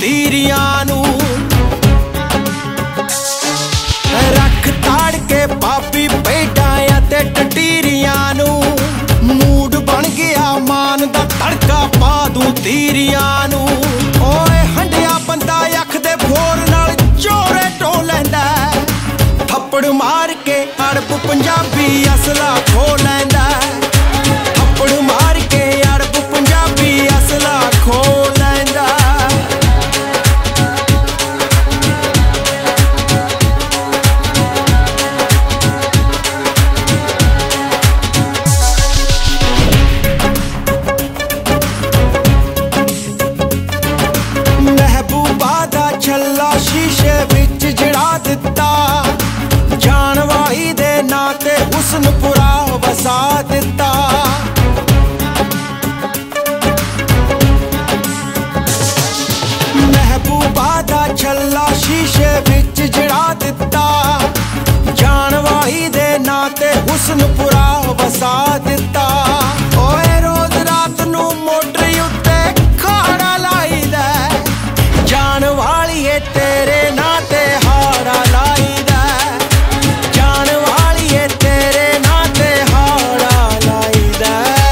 तीरियां नू रख ताड़ के पापी भेडां ते टटीरियां नू मूड बन गया मान दा तड़का पा दूं तीरियां नू ओए हंडिया बंदा अख दे फोर नाल चोरे टो लैंदा थप्पड़ मार के अड़ब पंजाबी असला खो लैंदा थप्पड़ मार के अड़ब पंजाबी असला खो लैंदा महबूबा दा छल्ला शीशे विच जड़ा दिता जान वाही दे नाते हुस्नपुरा वसा दिता महबूबा दा छल्ला शीशे विच जड़ा दिता जान वाही दे नाते हुस्नपुरा वसा दिता ओए रोज रात नू मोटरी उत्ते खाड़ा लाई दे जान वालिए तेरे नाते हाड़ा लाई दे जान वालिए तेरे नाते हाड़ा लाई दे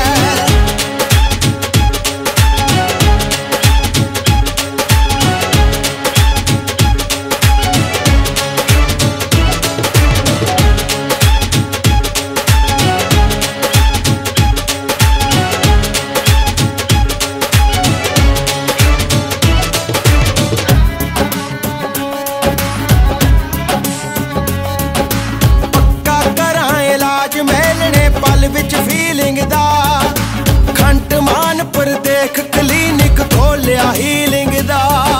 पल विच फीलिंग दा खंट मान पर देख क्लीनिक खोलिया हीलिंग दा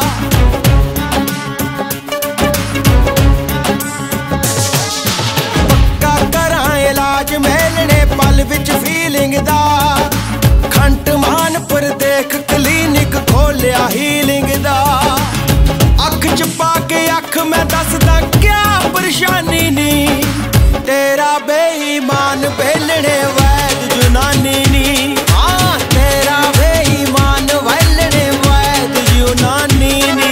पक्का करां इलाज मेलने पल विच फीलिंग दा खंट मान पर देख क्लीनिक खोलिया हीलिंग दा अख च पा के अख मैं दसदा क्या परेशानी नी तेरा बेईमान बेलने वैद जुनानी नी हाँ तेरा बेईमान बेलने वैद जुनानी नी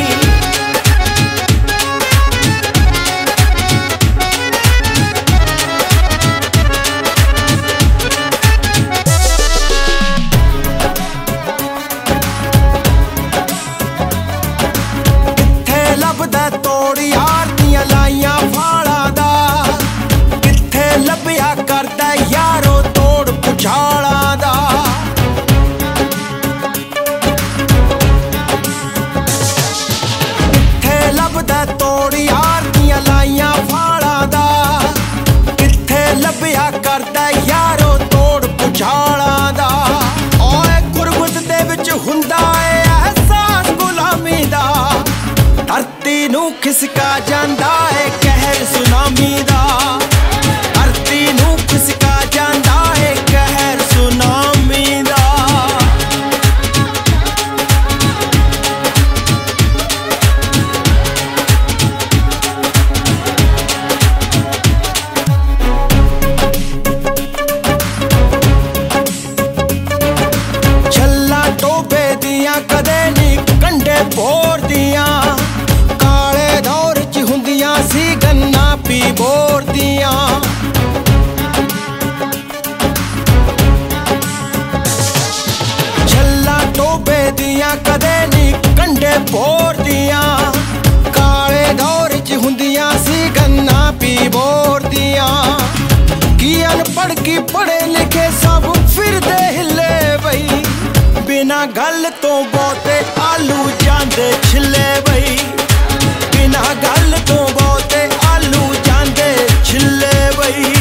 कित्थे लभदा तोड़ यार दियां लाइयां फाड़ा दा लभया करदा यारो तोड़ पुछाला दा कित्थे लभदा तोड़ यार दियां लाइयां फाड़ा दा कित्थे लभया करदा यारो तोड़ पुछाला दा ओए गुरबत दे विच हुंदा ए एहसास गुलामी दा धरती नू खिसका जांदा ए कहर सुनामी दा खिसका जांदा है कहर सुनामी दा छल्ला टोबे दियां कदे नी कंडे बोर दियां काले दौर च हुंदियां सी गन्ना पी बोर दियां दियां कदे नी कंडे बोर दियां काले दौर च हुंदियां सी गन्ना पी बोर दियां की अनपढ़ की पढ़े लिखे सब फिरदे हिले बई बिना गल तो बहुते आलू जांदे छिले बई बिना गल तो बहुते आलू जांदे छिले बई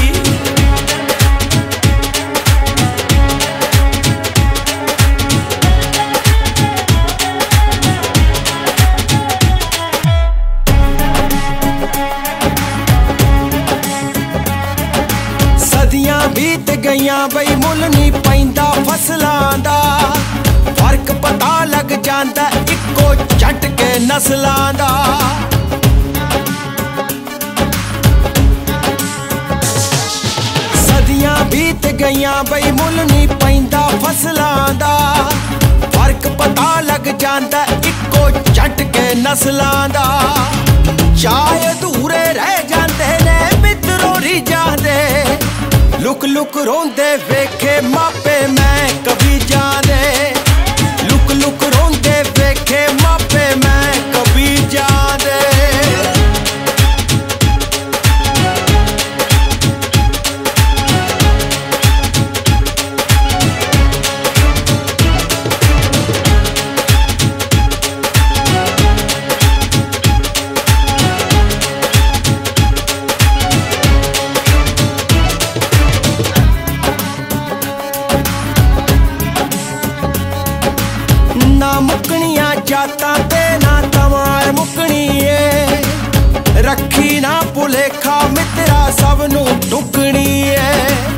बीत गईयां बई मुल नहीं पैंदा फसलां दा फर्क पता लग जांदा इक्को झटके नस्लां दा सदियां बीत गईयां बई मुल नहीं पैंदा फसलां दा फर्क पता लग जांदा इक्को चट के नस्लां दा चाहे अधूरे रह जांदे ने मित्रों रीझां दे लुक लुक रोंदे वेखे मापे मैं कभी जाने लुक लुक रोंदे वेखे मापे मैं कभी जाने ना मुकनियां जातां ते ना तमार मुकनी है रखी ना भुलेखा मित्रा सब नू टुकनी है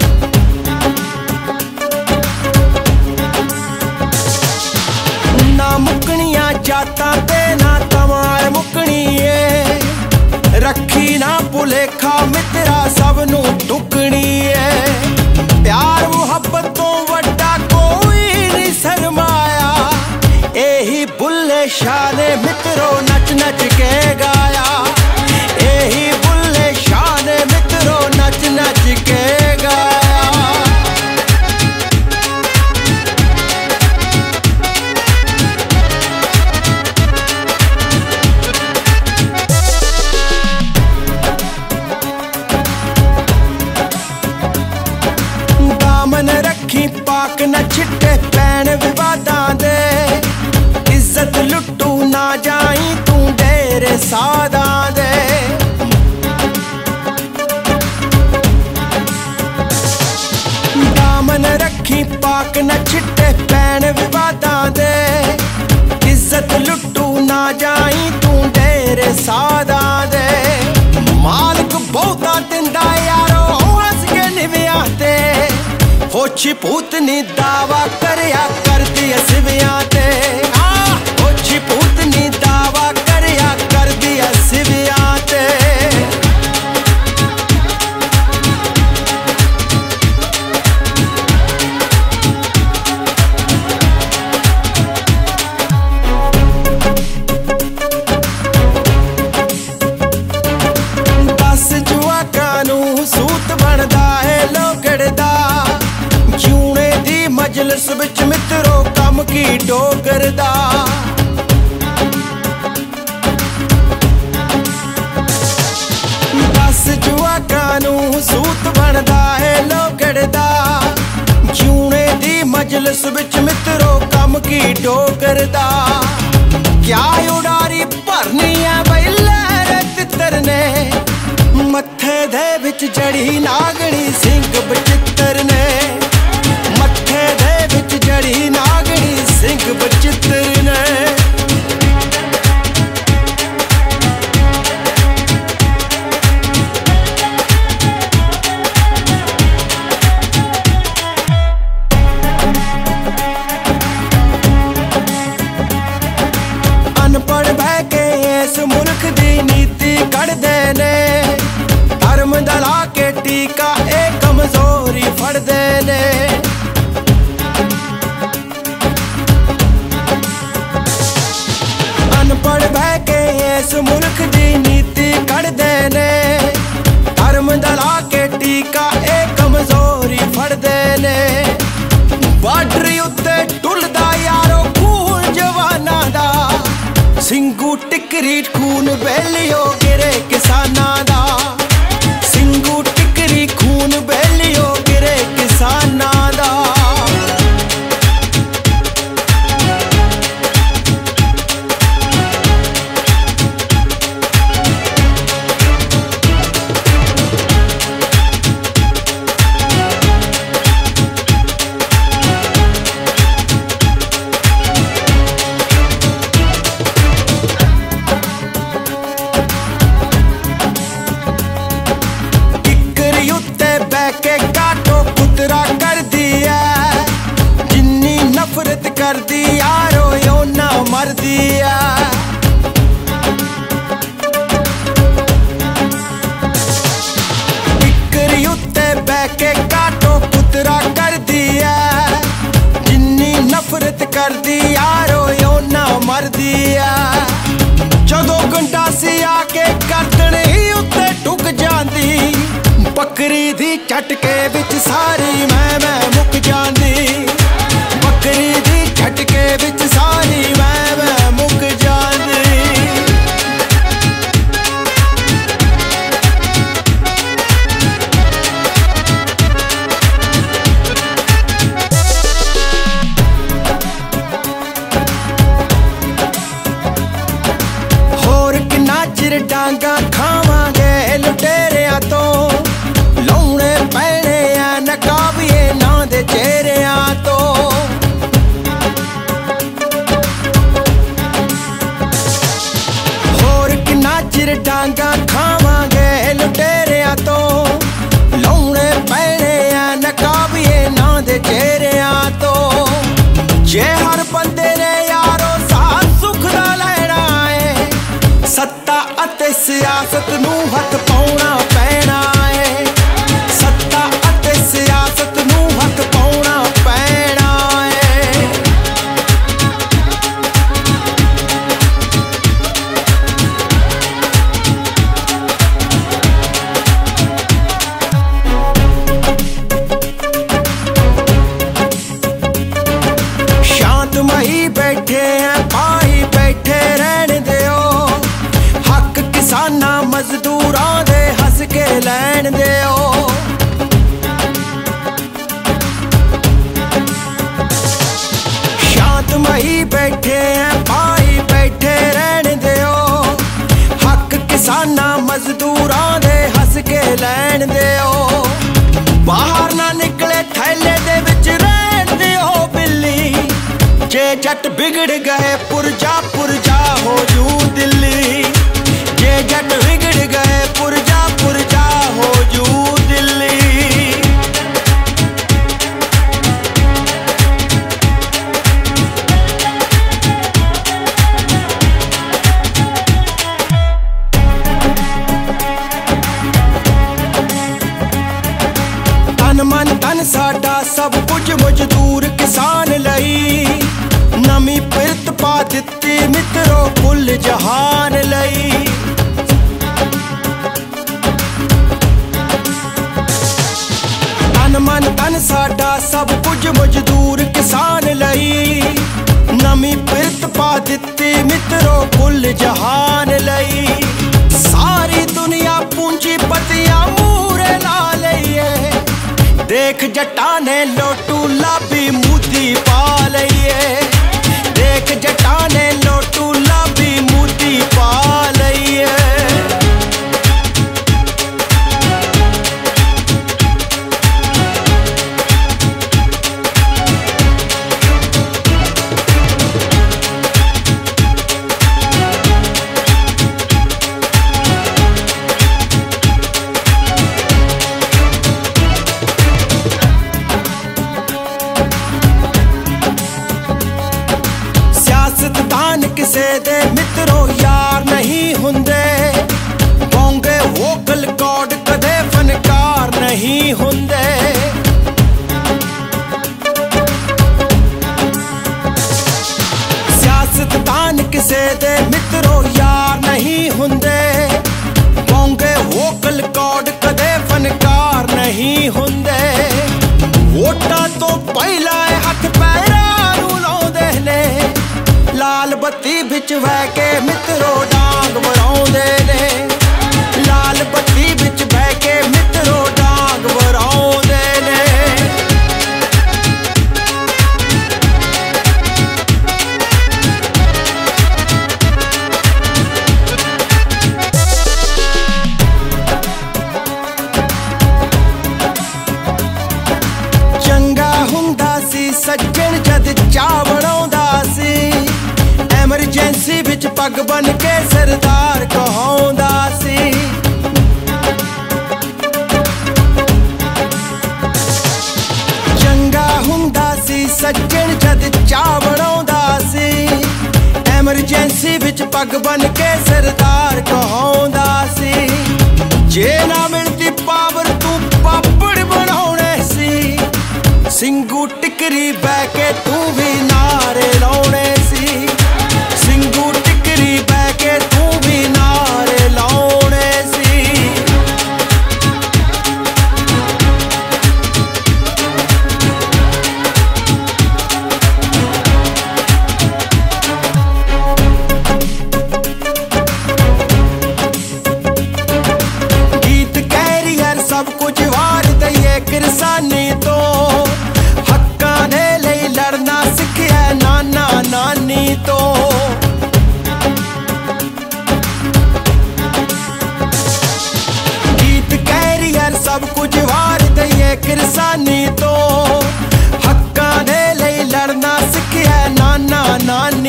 ना मुकनियां जातां ते ना तमार मुकनी है रखी ना भुलेखा मित्रा सब नू टुकनी है प्यार मुहब्बत तो वड्डा कोई नहीं शर्माया एही बुल्ले शाह ने मित्रों नच नच के गाया एही बुल्ले शाह ने मित्रों नच नच के गाया दामन रखी पाक न छिट्टे पैण विवादां दे इज्जत लुट्टू ना जाई तू डेरे सादा दे दामन रखी पाक न छिट्टे पैण विवादां दे इज्जत लुट्टू ना जाई तू डेरे सादा दे मालिक बहुता दिंदा यारो हस के निव्यां ते होछी पूतनी दावा करया करदी सिवियां ते होछी पूतनी दावा करया करदी सिवियां ते दस जुआकां नू सूत बनदा है लोगड़दा जूने दी मजलिस विच मित्रों कम की डोगरदा दस जुआकां नू सूत बनदा है लोगड़दा जूने दी मजलिस विच मित्रों कम की डोगरदा क्या उडारी भरनी है बई लहरे तितर ने मत्थे दे विच जड़ी नागणी सिंह बचित्तर ने मत्थे दे विच जड़ी नागणी सिंह बचित्तर ने अनपढ़ बह के इस मुल्क दी नीति कढ़दे ने धर्म दला के टीका एक कमजोरी फड़दे ने अनपढ़ बह के इस मुल्क दी नीति कढ़दे ने धर्म दला के टीका एक कमजोरी फड़दे ने बार्डर उत्ते टुलदा यारो खून जवाना दा सिंगू टिकरी खून बेलियो गिरे किसानां दा सिंगू टिकरी खून बेलियो गिरे किसानां दा के झटके विच सारी मैं मुक जांदी, बकरी दी झटके विच सारी मैं मुक जांदी। होर किन्ना चिर डांगा खावांगे लुटेरियां तो, लाउणे पैणे आ नकाबिए ना दे चेहरियां तो। होर किन्ना चिर डांगा खावांगे लुटेरियां तो, लाउणे पैणे आ नकाबिए ना दे चेहरियां तो। जे हर बंदे ने यारो साथ सुख दा लैणा है, सत्ता अते सियासत नूं हथ पाउणा पैणा है, सत्ता अते सियासत नूं हथ पाउणा पैणा है। शांतमई बैठे हैं पाई बैठे रहन दिओ, हक किसानां मजदूरां दे हस के लैण दिओ। शांतमई बैठे हैं पाई बैठे रहन दिओ, हक किसानां मजदूरां दे हस के लैण दिओ। बाहर ना निकले थैले दे विच रहन दिओ बिल्ली, जे जट बिगड़ गए पुरजा पुरजा हो जू दिल्ली, जे जट बिगड़ गए पुरजा पुरजा हो जू दिल्ली। तन मन धन साडा सब कुछ मजदूर किसान लई, नमी पिरत पा दित्ती मित्रो कुल जहान लई। तन मन धन साडा सब कुछ मजदूर किसान लई, नमी पिरत पा दित्ती मित्रो कुल जहान लई। सारी दुनिया पूंजीपतियां मूरे ला लईए, देख जट्टा ने लोटू लाभी मोदी पा लईए, देख जट्टा ने लोटू लाभी मोदी पा लईए। सियासतदान किसे दे मित्रो यार नहीं हुंदे, बोंगे वोकल कॉर्ड कदे फनकार नहीं हुंदे। सियासतदान किसे दे मित्रो यार नहीं हुंदे, बोंगे वोकल कॉर्ड कदे फनकार नहीं हुंदे। वोटां तो पहला हथ पैरां नूं लाउंदे ने, लाल बत्ती बिच बह के मित्रो डांग वराउंदे ने, लाल बत्ती बिच बह के मित्रो डांग वराउंदे ने। चंगा हुंदा सी सज्जन जद चाह बनाउंदा सी, एमरजेंसी विच पग बन के सरदार कहाउंदा सी। चंगा हुंदा सी सज्जन जद चाह बनाउंदा सी, एमरजेंसी विच पग बन के सरदार कहाउंदा सी। जे ना मिलती पावर तू पापड़ बनाउणे सी, सिंगू टिकरी बह के तू भी नारे लाउणे सी, सिंगू टिकरी बह के तू भी नारे लाउणे सी।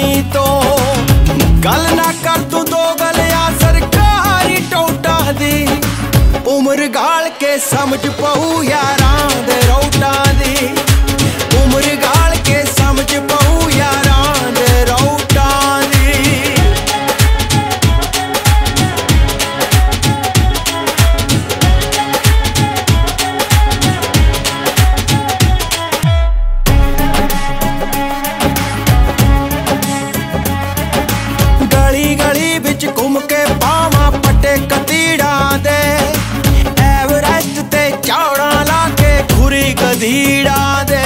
जवानी तो गल ना कर तू दो गलिया सरकारी टोटा दी उम्र गाल के समझ पऊ यारां दे रौटा दी उम्र गाल के समझ पऊ यारां दे रौटा दी गली गली बिच घूम के पावां पट्टे कतीड़ा दे एवरेस्ट ते चौड़ा ला के खुरी गधीड़ा दे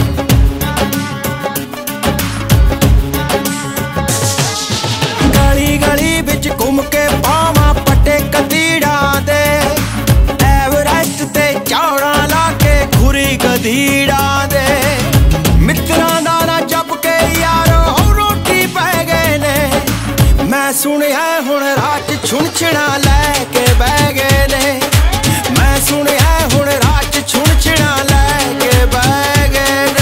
गली गली बिच घूम के पावां पट्टे कतीड़ा दे एवरेस्ट ते चौड़ा ला के खुरी गधीड़ा दे मित्रां दा ना जप के यारो रोटी पै गए ने मैं सुनिया हुण रात छुणछिणा लैके बह गए ने मैं सुनिया हुण रात छुणछिणा लैके बह गए ने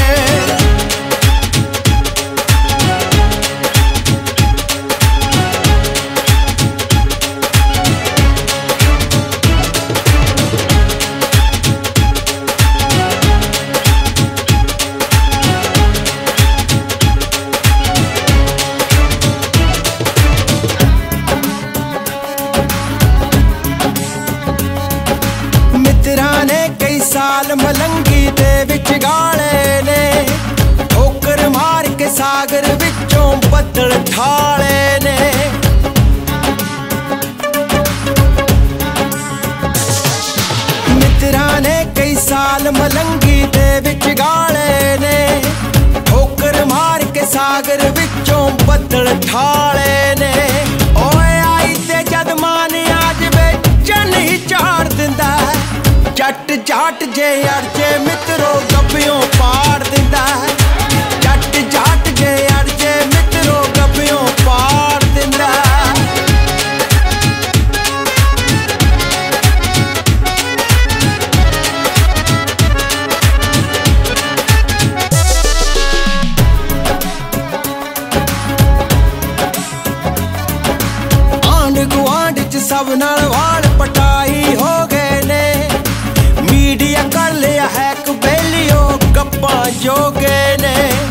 मित्रां ने कई साल मलंगी दे विच गाले ने ठोकर मार के सागर विचों बदल ठाले ने मित्रां ने कई साल मलंगी दे विच गाले ने ठोकर मार के सागर विचों बदल ठाले ने ओए आई ते जद मान आज वे चन ही चाड़ दिंदा जट जाट जे अड़जे मित्रो गब्बियों पाड़ दिंदा जट जाट जे अड़जे मित्रो गब्बियों पाड़ दिंदा आंढ गुआंढ च सब नाल वाल पटाई हो गए ने मीडिया कर लिया है कबेलियो गप्पा जोगे ने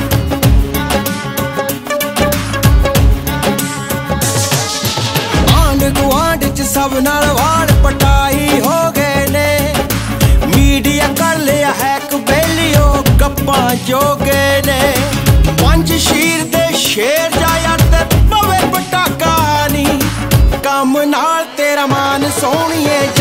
आंढ गुआंढ च सब नाल वाल पटाई हो गए ने मीडिया कर लिया है कबेलियो गप्पा जोगे ने पंज शीर दे शेर जाया ते पवे पटाका नी कम नाल तेरा मान सोहणीए